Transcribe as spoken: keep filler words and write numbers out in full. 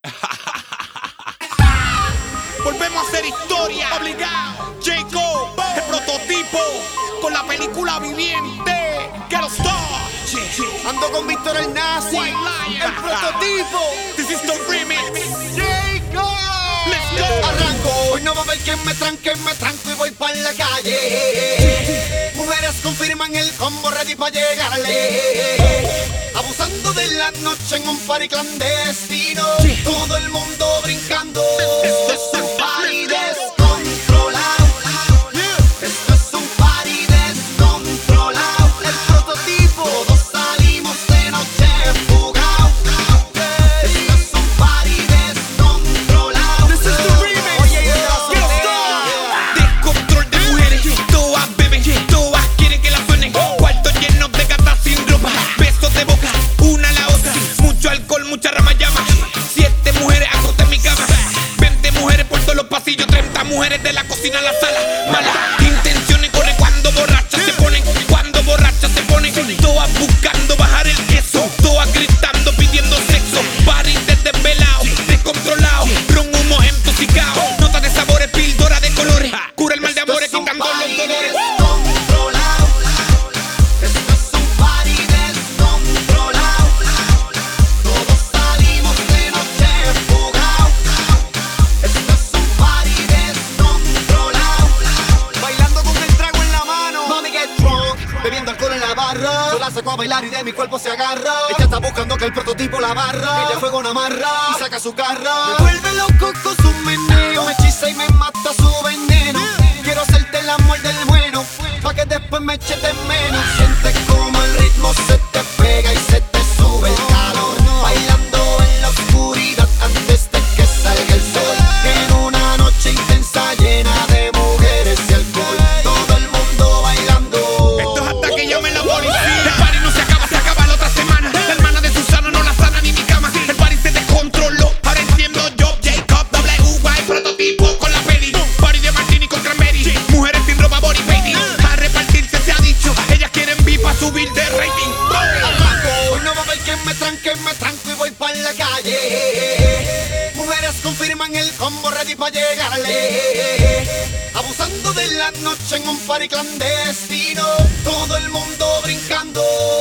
Volvemos a hacer historia. Obligado. Jacob, el prototipo. Con la película Viviente. Get a Star. Ando con Víctor el Nazi. White Lion. El prototipo. This is the remix. Jacob. Let's go. Arranco. Hoy no va a ver que me tranque, me tranco y voy pa' la calle. Mujeres confirman el combo ready pa' llegarle. Abusando de la noche en un party clandestino. Todo el mundo brincando. Esto es un party descontrolado. Esto es un party descontrolado. El prototipo. Todos salimos de noche fugados. Esto es un party descontrolado. This is the remix. Oye, Get a Star. Descontrol de mujeres. Todas beben, todas quieren que la suenen. Cuartos llenos de gatas sin ropa. Besos de boca, una a la otra. Mucho alcohol, mucha rama llama. Siete mujeres acosté en mi cama. Veinte mujeres por todos los pasillos. Treinta mujeres de la cocina a la sala. Malas intenciones corren cuando borrachas se ponen. Cuando borrachas se ponen. Todas buscando bajar el queso. Todas gritando, pidiendo sexo. Party desvelado, descontrolado. Ron, humo, intoxicado. Notas de sabores, píldora de colores. Cura el mal de amores, quitando los dolores. Descontrolado. Esto es un party descontrolado. Todos salimos de noche fugados. Esto es un party descontrolado. Bailando con el trago en la mano. Mami get drunk, bebiendo alcohol en la barra. Yo la saco a bailar y de mi cuerpo se agarra. Ella está buscando que el prototipo la barra. Ella fuego una amarra y saca su carra. Me vuelve loco con su meneo. Me hechiza y me mata su veneno. Quiero hacerte el amor del bueno, pa' que después me eches de menos. Sientes como el ritmo se te pega y se te sube el calor. Bailando en la oscuridad antes de que salga el sol. En una noche intensa llena de mujeres y alcohol. Todo el mundo bailando. Esto es hasta que llame la policía. El party no se acaba, se acaba la otra semana. La hermana de Susana no la sana ni mi cama. El party se descontroló. Ahora entiendo yo, Jacob, W Y, prototipo con la peli. Party de martini con cranberry. Mujeres sin ropa, body painting. A repartirse se ha dicho. Ellas quieren V para subir de rating. Arranco. Hoy no va a ver que me tranque, me tranco y voy pa' la calle. Mujeres confirman el combo ready pa' llegarle. Abusando de la noche en un party clandestino. Todo el mundo brincando.